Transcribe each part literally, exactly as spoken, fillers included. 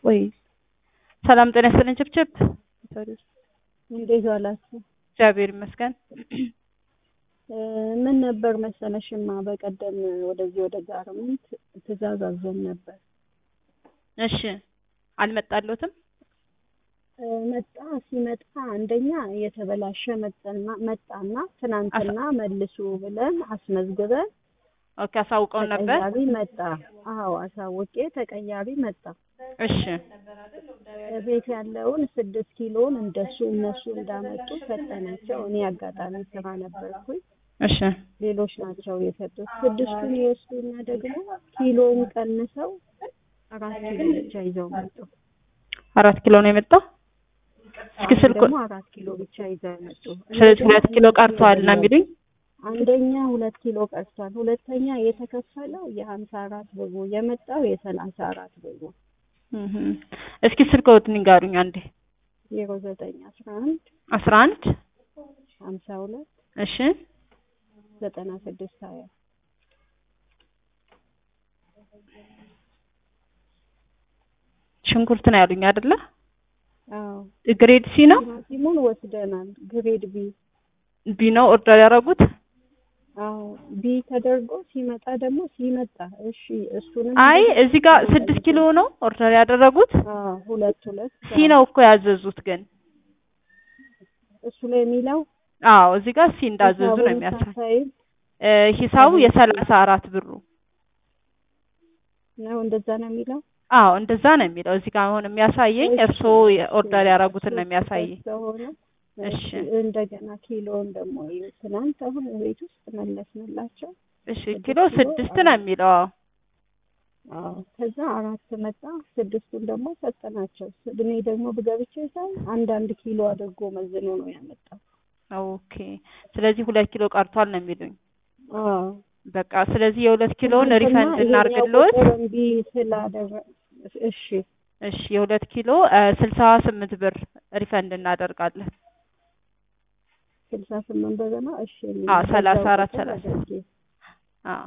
ወይ ሰላም ጤና ይስጥልኝ ጭብጭብ እንዴት ዋላችሁ? እግዚአብሔር ይመስገን። ምን ነበር መሰለሽማ በቀደም ወደዚህ ወደ ጋርመንት ትእዛዝ አዘን ነበር። እሺ አልመጣለሁትም። መጣ ሲመጣ አንደኛ የተበላሸ መጣና መጣና ትናንትና መልሱ ብለን አስመዝግበን ኦኬ አሳውቀው ነበር። ተቀያሪ መጣ። አዎ አሳውቄ ተቀያሪ መጣ። እሺ ቤት ያለውን ስድስት ኪሎን እንደሱ እነሱ እንዳመጡ ፈተናቸው። እኔ አጋጣሚ ስራ ነበርኩኝ። እሺ ሌሎች ናቸው የሰጡት። ስድስቱን ይወስዱና ደግሞ ኪሎን ቀንሰው አራት ኪሎ ብቻ ይዘው መጡ። አራት ኪሎ ነው የመጣው። እስኪ ስልኩ ደግሞ አራት ኪሎ ብቻ ይዘው መጡ። ስለዚህ ሁለት ኪሎ ቀርቷል ነው የሚሉኝ። አንደኛ ሁለት ኪሎ ቀርቷል። ሁለተኛ የተከፈለው የሀምሳ አራት ብሩ የመጣው የሰላሳ አራት ብሩ። እህ እስኪ ስልክዎትን ንገሩኝ አንዴ። ዜሮ ዘጠኝ አስራ አንድ አስራ አንድ ሀምሳ ሁለት እሺ ዘጠና ስድስት ሀያ ሽንኩርት ነው ያሉኝ አይደለ? አዎ ግሬድ ሲ ነው። ሲሙን ወስደናል። ግሬድ ቢ ቢ ነው ኦርደር ያደረጉት። አዎ ቢ ተደርጎ ሲመጣ ደግሞ ሲመጣ እሺ እሱንም አይ እዚህ ጋር ስድስት ኪሎ ነው ኦርደር ያደረጉት። አዎ ሁለት ሁለት ሲ ነው እኮ ያዘዙት ግን እሱ ላይ የሚለው አዎ እዚህ ጋር ሲ እንዳዘዙ ነው የሚያሳይ። ሂሳቡ የሰላሳ አራት ብሩ ነው። እንደዛ ነው የሚለው። አዎ እንደዛ ነው የሚለው። እዚህ ጋር አሁን የሚያሳየኝ እርሶ ኦርደር ያደረጉትን ነው የሚያሳየኝ። እሺ እንደገና ኪሎን ደግሞ ትናንት አሁን ቤት ውስጥ መለስንላቸው። እሺ ኪሎ ስድስት ነው የሚለው። አዎ ከዛ አራት መጣ። ስድስቱን ደግሞ ሰጠናቸው። እኔ ደግሞ ብገብቼ ሳይ አንድ አንድ ኪሎ አድርጎ መዝኖ ነው ያመጣው። ኦኬ ስለዚህ ሁለት ኪሎ ቀርቷል ነው የሚሉኝ። አዎ በቃ ስለዚህ የሁለት ኪሎን ሪፈንድ እናርግልዎት። እንቢ ስላደረ እሺ እሺ የሁለት ኪሎ ስልሳ ስምንት ብር ሪፈንድ እናደርጋለን። ስልሳ ስምንት ብር ነው። እሺ አዎ ሰላሳ አራት ሰላሳ አዎ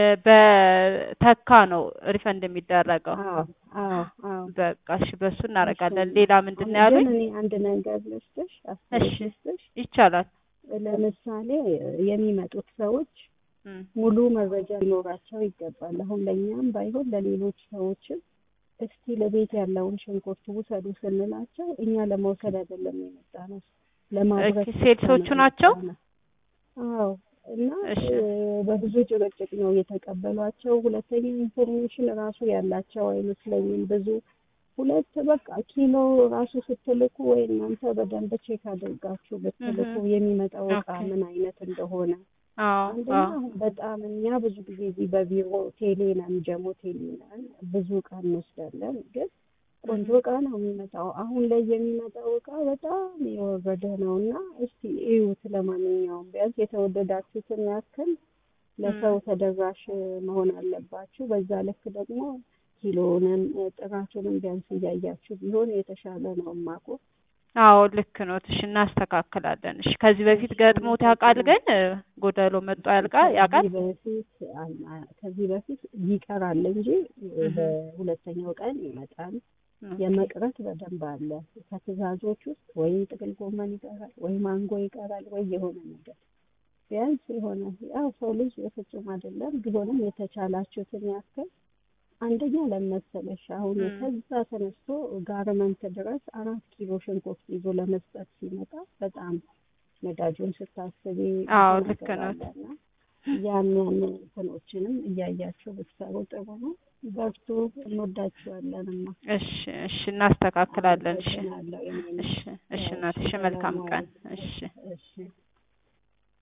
በተካ ነው ሪፈንድ የሚደረገው። አዎ አዎ አዎ በቃ እሺ በሱ እናደርጋለን። ሌላ ምንድነው ያሉኝ? እኔ አንድ ነገር ልስጥሽ። እሺ ይቻላል። ለምሳሌ የሚመጡት ሰዎች ሙሉ መረጃ ሊኖራቸው ይገባል። አሁን ለኛም ባይሆን ለሌሎች ሰዎችም እስቲ ለቤት ያለውን ሽንኩርት ውሰዱ ስንላቸው እኛ ለመውሰድ አይደለም የመጣነው ለማድረግ ሴልሶቹ ናቸው። አዎ እና በብዙ ጭቅጭቅ ነው የተቀበሏቸው። ሁለተኛ ኢንፎርሜሽን ራሱ ያላቸው አይመስለኝም ብዙ ሁለት በቃ ኪሎ ራሱ ስትልኩ ወይ እናንተ በደንብ ቼክ አድርጋችሁ ብትልኩ የሚመጣው እቃ ምን አይነት እንደሆነ። አንደኛ በጣም እኛ ብዙ ጊዜ እዚህ በቢሮ ቴሌ ነን ጀሞ ቴሌ ነን ብዙ እቃ እንወስዳለን። ግን ቆንጆ እቃ ነው የሚመጣው። አሁን ላይ የሚመጣው እቃ በጣም የወረደ ነውና እስቲ እዩት። ለማንኛውም ቢያንስ የተወደዳችሁትን ያክል ለሰው ተደራሽ መሆን አለባችሁ። በዛ ልክ ደግሞ ኪሎንም ጥራቱንም ቢያንስ እያያችሁ ቢሆን የተሻለ ነው ማቆ። አዎ ልክ ነው። እሺ እናስተካክላለን። እሺ ከዚህ በፊት ገጥሞት ያውቃል ግን ጎደሎ መጣ ያልቃል ያውቃል? በፊት ከዚህ በፊት ይቀራል እንጂ በሁለተኛው ቀን ይመጣል። የመቅረት በደንብ አለ። ከትዕዛዞች ውስጥ ወይ ጥቅል ጎመን ይቀራል ወይ ማንጎ ይቀራል ወይ የሆነ ነገር ቢያንስ የሆነ ያው ሰው ልጅ ፍጹም አይደለም። ቢሆንም የተቻላችሁትን ያክል አንደኛ ለመሰለሽ አሁን ከዛ ተነስቶ ጋርመንት ድረስ አራት ኪሎ ሽንኩርት ይዞ ለመስጠት ሲመጣ በጣም ነዳጁን ስታስቢ አዎ ልክ ነው። ያን ያን እንትኖችንም እያያችሁ ብትሰሩ ጥሩ ነው። በርቱ። እንወዳችኋለንማ። እሺ እሺ እናስተካክላለን። እሺ እሺ እሺ እናትሽ መልካም ቀን። እሺ እሺ